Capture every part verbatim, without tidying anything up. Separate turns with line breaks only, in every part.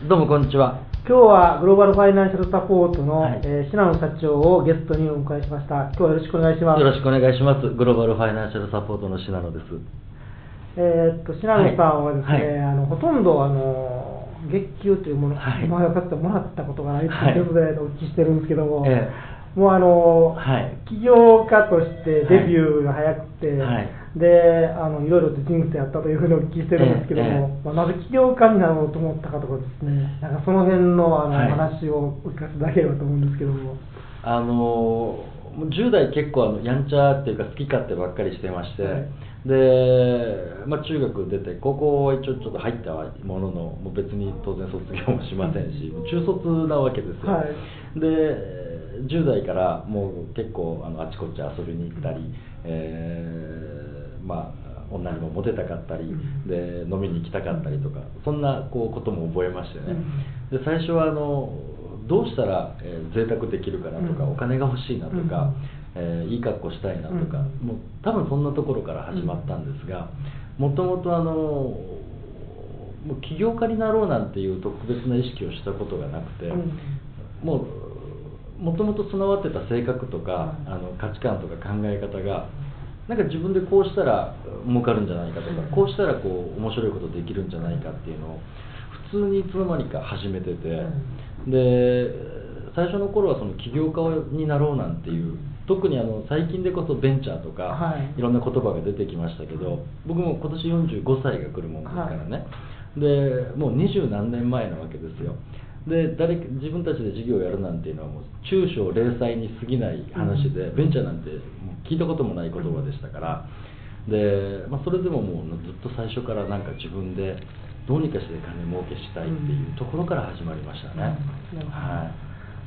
どうもこんにちは。
今日はグローバルファイナンシャルサポートの、
はい
えー、信濃社長をゲストにお迎えしました。今日はよろしくお願いします。
よろしくお願いします。グローバルファイナンシャルサポートの信濃です。
えー、っと信濃さんはですね、
はいはい、
あのほとんどあの月給というものを、はい、今までかつてもらったことがないということでお聞きしてるんですけども、えー、もうあの、はい、起業家としてデビューが早くて、はい、であのいろいろと人生やったというふうにお聞きしてるんですけども、えーえーまあ、なぜ起業家になろうと思ったかとかですね、なんかその辺の、あの、はい、話をお聞かせいただければと思うんですけども。
あのじゅう代結構あのやんちゃっていうか好き勝手ばっかりしてまして、はい、で、まあ、中学出て高校は一応ちょっと入ったものの、もう別に当然卒業もしませんし、中卒なわけですよ、はい、でじゅう代からもう結構あのあちこち遊びに行ったり、えー、まあ女にもモテたかったり、で飲みに行きたかったりとか、そんなこうことも覚えましてね。で最初はあのどうしたら、えー、贅沢できるかなとか、うん、お金が欲しいなとか、うんえー、いい格好したいなとか、うん、もう多分そんなところから始まったんですが、もともとあのもう起業家になろうなんていう特別な意識をしたことがなくて、うん、もうもともと備わってた性格とか、うん、あの価値観とか考え方がなんか自分でこうしたら儲かるんじゃないかとか、うん、こうしたらこう面白いことできるんじゃないかっていうのを普通にいつの間にか始めてて、うん、で最初の頃はその起業家になろうなんていう、特にあの最近でこそベンチャーとか、はい、いろんな言葉が出てきましたけど、僕も今年よんじゅうごさいが来るもんですからね、はい、でもう二十何年前なわけですよ。で誰自分たちで事業をやるなんていうのはもう中小零細に過ぎない話で、うん、ベンチャーなんて聞いたこともない言葉でしたから、で、まあ、それでももうずっと最初からなんか自分でどうにかして金儲けしたいっていうところから始まりましたね、うん、はい。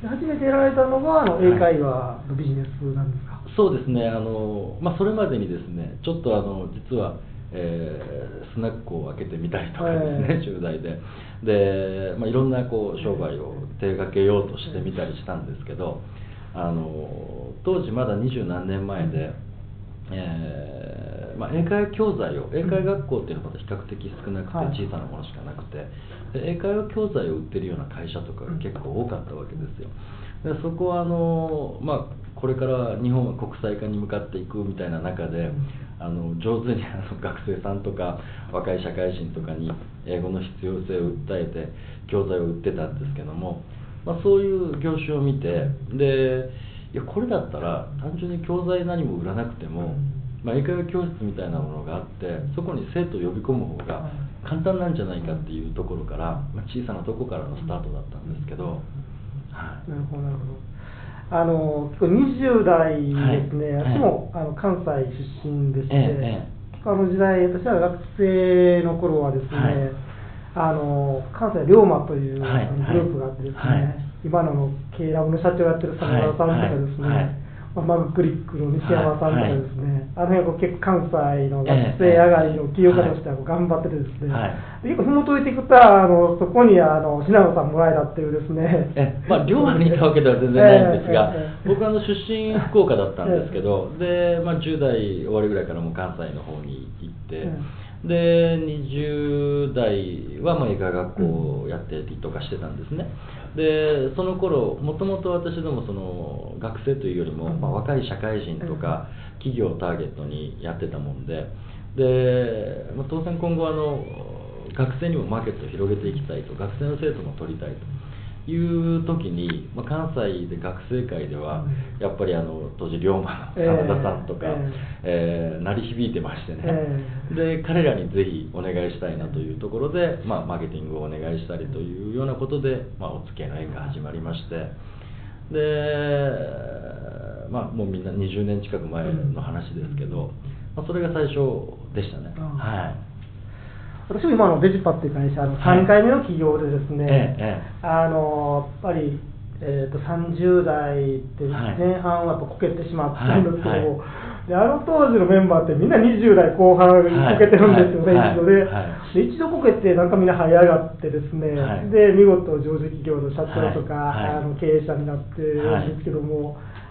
で初めてやられたのがあの英会話のビジネスなんですか？はい、
そうですね、あの、まあ、それまでにですねちょっとあの実は、えー、スナックを開けてみたりとかですね、じゅう代でで、まあ、いろんなこう商売を手掛けようとしてみたりしたんですけど、あの当時まだ二十何年前で、えーまあ、英会話教材を英会話学校っていうのは比較的少なくて小さなものしかなくて、で英会話教材を売ってるような会社とかが結構多かったわけですよ。でそこはあの、まあ、これから日本は国際化に向かっていくみたいな中で、あの上手にあの学生さんとか若い社会人とかに英語の必要性を訴えて教材を売ってたんですけども、まあ、そういう業種を見て、でいやこれだったら単純に教材何も売らなくても、まあ、英会話教室みたいなものがあってそこに生徒を呼び込む方が簡単なんじゃないかっていうところから、まあ、小さなところからのスタートだったんですけど、
はい、なるほどなるほど。あのにじゅう代ですね、はい、私も、はい、あの関西出身でして、ええ、あの時代私は学生の頃はですね、はい、あの関西龍馬という、はい、グループがあってですね、はい、今のの K ラブの社長をやってる佐野さんとかですね、はいはいまあ、マグクリックの西山さんとかですね、はいはい、あの辺は結構関西の学生上がりの起業家としては頑張っててですね、はい、結構紐解いていくとあのそこにあの信濃さんもらえたっていうですね、
え、まあ、龍馬にいたわけでは全然ないんですが、えーえー、僕はあの出身福岡だったんですけど、えー、で、まあ、じゅう代終わりぐらいからもう関西の方に行って、えー、でにじゅう代はまあ英会話学校をやってたりとかしてたんですね。でその頃もともと私どもその学生というよりも、まあ、若い社会人とか企業をターゲットにやってたもんで、で、まあ、当然今後あの学生にもマーケットを広げていきたいと、学生の生徒も取りたいという時に、まあ、関西で学生界ではやっぱりあの当時龍馬の真田さんとか、えーえー、鳴り響いてましてね、えー、で彼らにぜひお願いしたいなというところで、まあ、マーケティングをお願いしたりというようなことで、まあ、お付き合いの縁が始まりまして、で、まあ、もうみんなにじゅうねん近く前の話ですけど、まあ、それが最初でしたね。はい。
私も今のデジパっていう会社のさんかいめの企業でですね、はいええ、あのやっぱり、えー、とさんじゅう代で前半はやっぱこけてしまったんですけども、はいはい、であの当時のメンバーってみんなにじゅう代後半こけてるんですよね、はい、一度で、はい、で一度こけてなんかみんな這い上がってですね、はい、で見事上場企業の社長とか、はい、あの経営者になってるんですけども、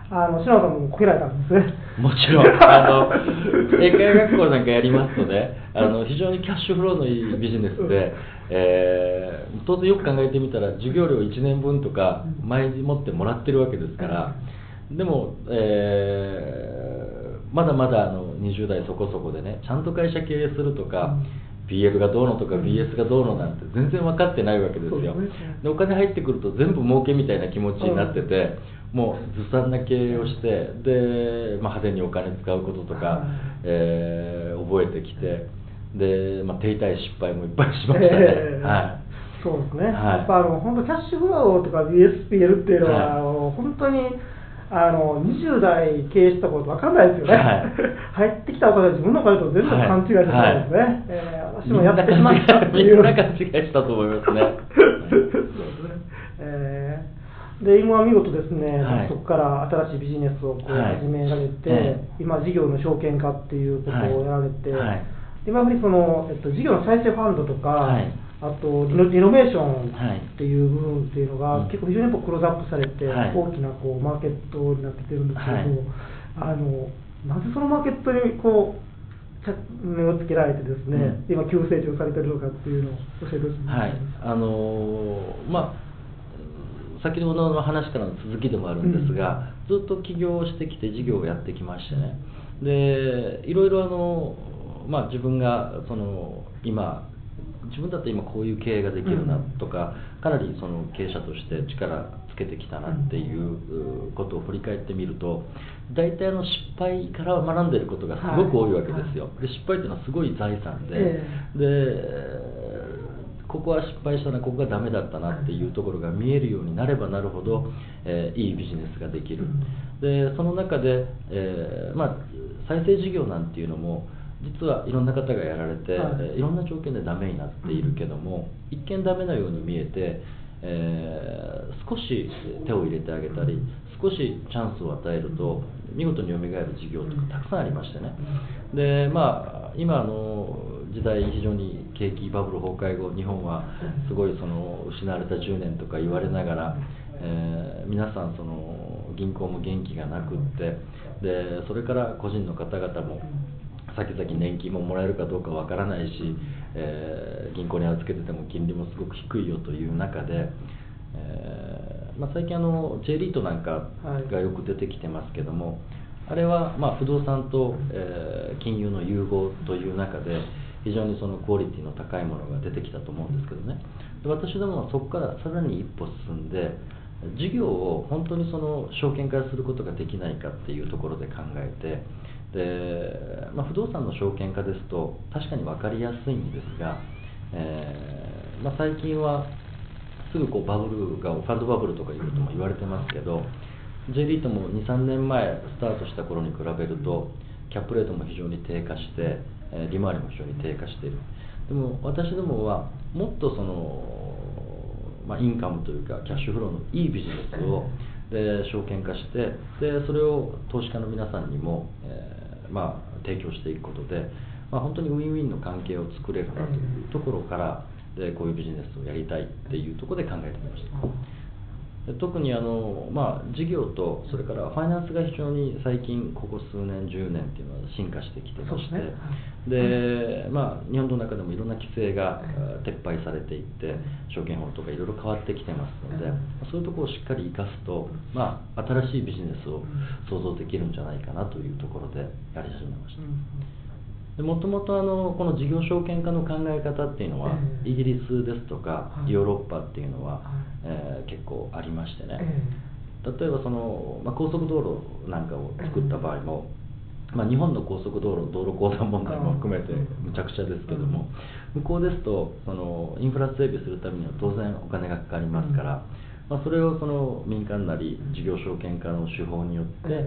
あの篠田さんもこけられたんですね。
もちろんあの英会話学校なんかやりますとね、あの非常にキャッシュフローのいいビジネスで、えー、当然よく考えてみたら授業料いちねんぶんとか前に持ってもらってるわけですから、でも、えー、まだまだあのにじゅう代そこそこでね、ちゃんと会社経営するとか、ピーエフ がどうのとか ビーエス がどうのなんて全然分かってないわけですよ。でお金入ってくると全部儲けみたいな気持ちになってて、もうずさんな経営をして、で、まあ、派手にお金使うこととか、えー、覚えてきて、で、まあ、手痛い失敗もいっぱいしましたね。えーはい、
そうですね、はい、やっぱあの本当キャッシュフローとか ビーエスピーエル っていうのは、はい、本当にあのにじゅう代経営したこと分かんないですよね、はい、入ってきたお金は自分のお金と全部勘違いしてたんですね、はい、えー、私もやってしまったっていう、
みんな勘違いしたと思いますね。そうですね、
えー、で今は見事ですね、はい、そこから新しいビジネスをこう始められて、はい、今事業の証券化っていうことをやられて、はいはい、今までその、えっと、事業の再生ファンドとか、はい、あとリノ、リノベーションっていう部分っていうのが、はい、結構非常にクローズアップされて、はい、大きなこうマーケットになってきてるんですけども、はい、あのなぜそのマーケットにこう目をつけられてですね、うん、今急成長されてるのかっていうのを教えてほしいです。
はい、あのー、まあ先ほどの話からの続きでもあるんですが、うん、ずっと起業をしてきて事業をやってきましてね、でいろいろあの、まあ、自分がその今自分だって今こういう経営ができるなとか、うん、かなりその経営者として力つけてきたなっていうことを振り返ってみると、大体の失敗から学んでいることがすごく多いわけですよ。はいはい、で失敗っていうのはすごい財産で、えー、でここは失敗したな、ここがダメだったなっていうところが見えるようになればなるほど、えー、いいビジネスができる。でその中で、えーまあ、再生事業なんていうのも実はいろんな方がやられて、はい、いろんな条件でダメになっているけども、一見ダメなように見えて、えー、少し手を入れてあげたり、少しチャンスを与えると見事に蘇る事業とかたくさんありましてね。でまあ今の時代非常に景気バブル崩壊後、日本はすごいその失われたじゅうねんとか言われながら、えー、皆さんその銀行も元気がなくって、でそれから個人の方々も先々年金ももらえるかどうかわからないし、えー、銀行に預けてても金利もすごく低いよという中で、えーまあ、最近あの J リートなんかがよく出てきてますけども、あれはまあ不動産と、えー、金融の融合という中で非常にそのクオリティの高いものが出てきたと思うんですけどね。で私どもはそこからさらに一歩進んで、事業を本当にその証券化することができないかっていうところで考えて、で、まあ、不動産の証券化ですと確かに分かりやすいんですが、えーまあ、最近はすぐこうバブルがファンドバブルとかいうことも言われてますけど、 J リートもにさんねんまえスタートした頃に比べるとキャップレートも非常に低下して、えー、利回りも非常に低下している。でも私どもはもっとその、まあ、インカムというかキャッシュフローのいいビジネスをで証券化して、でそれを投資家の皆さんにも、えーまあ、提供していくことで、まあ、本当にウィンウィンの関係を作れるなというところからでこういうビジネスをやりたいっていうところで考えてみました。で特にあの、まあ、事業とそれからファイナンスが非常に最近ここ数年じゅうねんっていうのは進化してきてまして、で、ね、まあ、日本の中でもいろんな規制が撤廃されていって証券法とかいろいろ変わってきてますので、そういうところをしっかり生かすと、まあ、新しいビジネスを創造できるんじゃないかなというところでやり始めました。もともとこの事業証券化の考え方っていうのは、イギリスですとかヨーロッパっていうのは、えー、結構ありましてね、例えばその、まあ、高速道路なんかを作った場合も、まあ、日本の高速道路道路公団問題も含めてむちゃくちゃですけども、向こうですとそのインフラ整備するためには当然お金がかかりますから、まあ、それをその民間なり事業証券化の手法によって、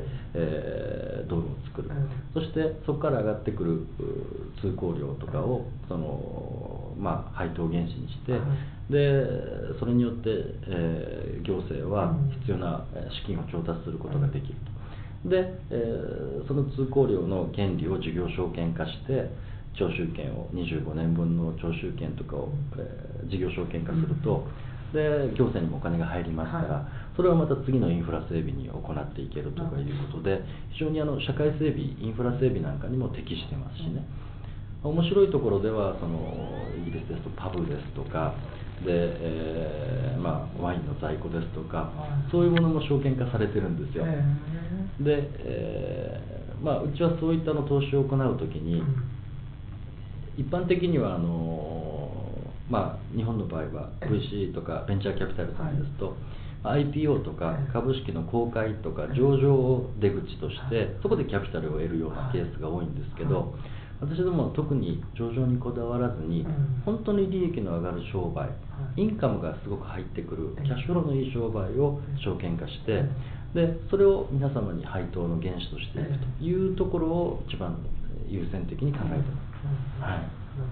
えー、道路を作る、そしてそこから上がってくる通行料とかをその、まあ、配当原資にして、でそれによって、えー、行政は必要な資金を調達することができると。で、えー、その通行料の権利を事業証券化して徴収権をにじゅうごねんぶんの徴収権とかを、えー、事業証券化すると、 で行政にもお金が入りますから、はい、それをまた次のインフラ整備に行っていけるとかいうことで、非常にあの社会整備、インフラ整備なんかにも適してますしね、面白いところではそのイギリスですとパブですとかで、えーまあ、ワインの在庫ですとか、そういうものも証券化されてるんですよ。で、えーまあ、うちはそういったの投資を行うときに、一般的にはあの、まあ、日本の場合は ブイシー とかベンチャーキャピタルさんですと、アイピーオー とか株式の公開とか上場を出口としてそこでキャピタルを得るようなケースが多いんですけど、私どもは特に上場にこだわらずに、本当に利益の上がる商売、インカムがすごく入ってくるキャッシュフローのいい商売を証券化して、でそれを皆様に配当の原資としていくというところを一番優先的に考えています。はい。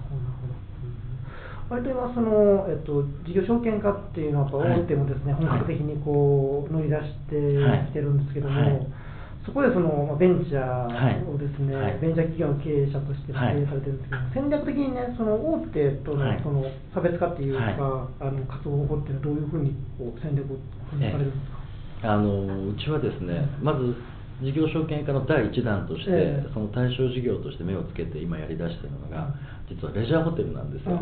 割と今その、えっと、事業証券化っていうのは大手もですね、はい、本格的にこう乗り出してきてるんですけども、はいはい、そこでそのベンチャーをですね、はい、ベンチャー企業の経営者として経営されてるんですけど、はい、戦略的にね、その大手とのその差別化っていうか、はい、あの活動方法っていうのはどういうふうにこう戦略を組みされるんですか。
あのうちはですね、まず事業証券化の第一弾として、えー、その対象事業として目をつけて今やりだしているのが、実はレジャーホテルなんですよ。うん、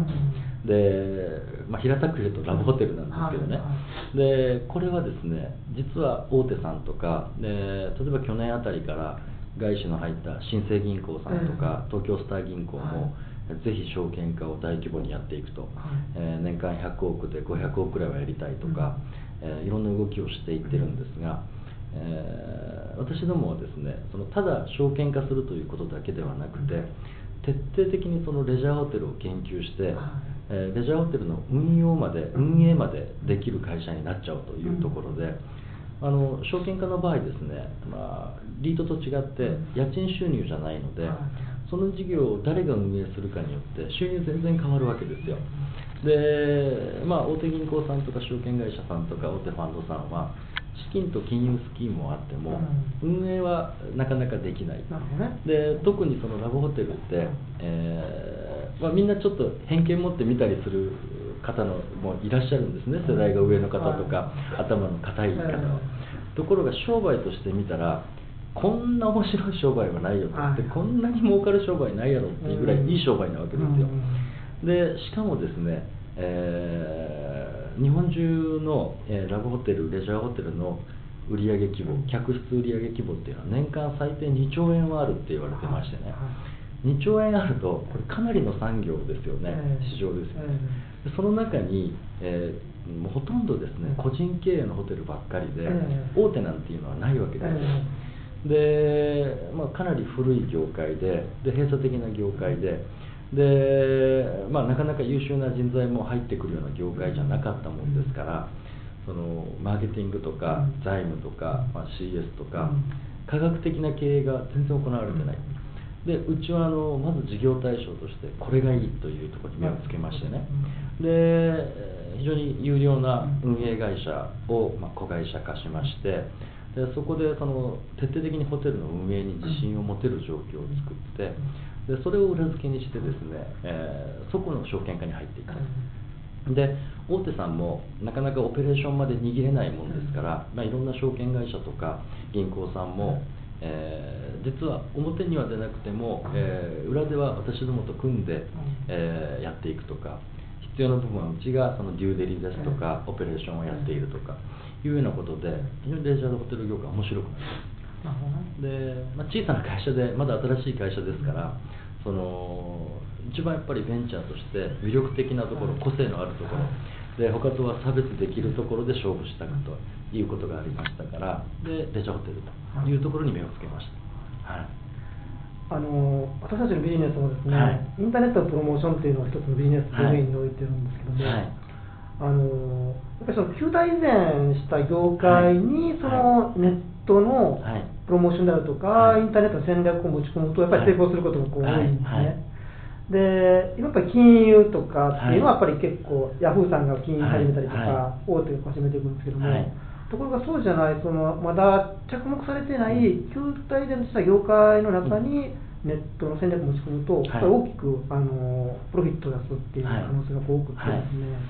で、まあ、平たく言うとラブホテルなんですけどね、うん、でこれはですね、実は大手さんとかで、例えば去年あたりから外資の入った新生銀行さんとか、えー、東京スター銀行も、はい、ぜひ証券化を大規模にやっていくと、はい、えー、年間ひゃくおくでごひゃくおくくらいはやりたいとか、うん、えー、いろんな動きをしていってるんですが、えー、私どもはですね、そのただ証券化するということだけではなくて、徹底的にそのレジャーホテルを研究して、えー、レジャーホテルの運用まで運営までできる会社になっちゃうというところで、あの証券化の場合ですね、まあ、リートと違って家賃収入じゃないので、その事業を誰が運営するかによって収入全然変わるわけですよ。で、まあ、大手銀行さんとか証券会社さんとか大手ファンドさんは資金と金融スキームもあっても、うん、運営はなかなかできない、なるほどね、で特にそのラブホテルって、えーまあ、みんなちょっと偏見持って見たりする方のもいらっしゃるんですね、世代が上の方とか、うん、頭の固い方は、うん、ところが商売として見たらこんな面白い商売はないよと、でこんなに儲かる商売ないやろっていうぐらいいい商売なわけですよ。でしかもですね、えー、日本中の、えー、ラブホテル、レジャーホテルの売上規模、客室売上規模っていうのは年間最低にちょうえんはあるって言われてましてね、にちょうえんあるとこれかなりの産業ですよね、市場ですよね。でその中に、えー、もうほとんどですね個人経営のホテルばっかりで、大手なんていうのはないわけですよ。で、まあ、かなり古い業界で、で閉鎖的な業界で、で、まあ、なかなか優秀な人材も入ってくるような業界じゃなかったもんですから、そのマーケティングとか財務とか、まあ、シーエス とか科学的な経営が全然行われてない。でうちはあのまず事業対象としてこれがいいというところに目をつけましてね、で非常に有料な運営会社を、まあ、子会社化しまして、でそこでその徹底的にホテルの運営に自信を持てる状況を作って、でそれを裏付けにしてですね、えー、そこの証券化に入っていった。で大手さんもなかなかオペレーションまで握れないもんですから、まあ、いろんな証券会社とか銀行さんも、えー、実は表には出なくても、えー、裏では私どもと組んで、えー、やっていくとか、必要な部分はうちがそのデューデリですとかオペレーションをやっているとかいうようなことで、非常にレジャーホテル業界面白くなります。で、まあ、小さな会社でまだ新しい会社ですから、その一番やっぱりベンチャーとして魅力的なところ、個性のあるところで、他とは差別できるところで勝負したいということがありましたから、でレジャーホテルというところに目をつけました。はい、あの
私たちのビジネスもですね、はい、インターネットのプロモーションというのを一つのビジネスドメインに置いてるんですけども、はい、あのやっぱりその旧態依然した業界にそのネットのプロモーションであるとか、はい、インターネットの戦略を持ち込むとやっぱり成功することもこう多いんですね。はいはい、でやっぱり金融とかっていうのはやっぱり結構、ヤフーさんが金融始めたりとか、はい、大手が始めていくんですけども、はい、ところがそうじゃない、そのまだ着目されてない旧態依然とした業界の中にネットの戦略を持ち込むと、はい、大きくあのプロフィットを出すっていう可能性が多くてですね、はい、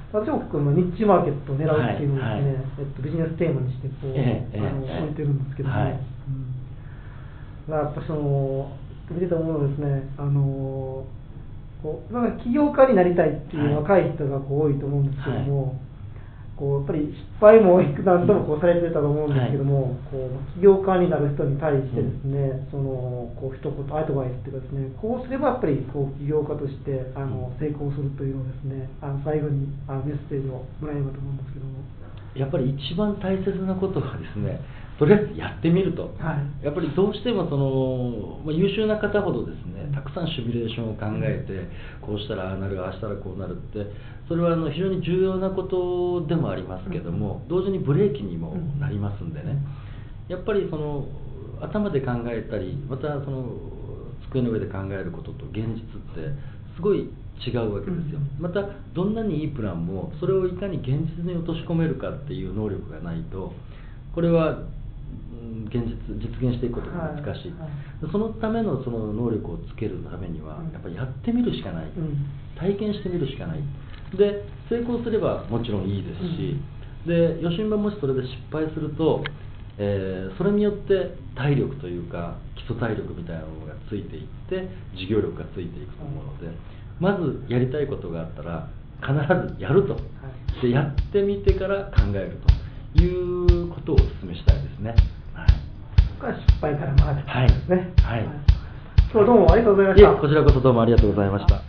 私も結構ニッチマーケットを狙うっていうのをですね、
はいはい、
えっと、ビジネステーマにしてこう、
ええ、
あの
ええ、
置いてるんですけども、
はい、
うん、やっぱその見てたものですね、あのこうなんか起業家になりたいっていう若い人がこう多いと思うんですけども、はい、こうやっぱり失敗も何度もこうされてたと思うんですけども、はい、こう起業家になる人に対してですね、うん、そのこう一言アドバイスっていうかですね、こうすればやっぱりこう起業家としてあの成功するというのをですね、あの最後にあのメッセージをもらえればと思うんですけども。
やっぱり一番大切なことはですね、とりあえずやってみると、はい、やっぱりどうしてもその、まあ、優秀な方ほどですね、たくさんシミュレーションを考えて、こうしたらああなる、ああしたらこうなるって、それはあの非常に重要なことでもありますけども、同時にブレーキにもなりますんでね、やっぱりその頭で考えたり、またその机の上で考えることと現実ってすごい違うわけですよ。またどんなにいいプランもそれをいかに現実に落とし込めるかっていう能力がないと、これは現実実現していくことが難しい、はいはい、そのためのその能力をつけるためにはやっぱりやってみるしかない、うん、体験してみるしかない。で成功すればもちろんいいですし、うん、で余震がもしそれで失敗すると、えー、それによって体力というか基礎体力みたいなものがついていって事業力がついていくと思うので、うん、まずやりたいことがあったら必ずやると、はい、でやってみてから考えるということをお勧めしたいですね。
はい、失敗から学ぶですね。
はい。はい。
今日どうもありがとうございました。
いえ、こちらこそどうもありがとうございました。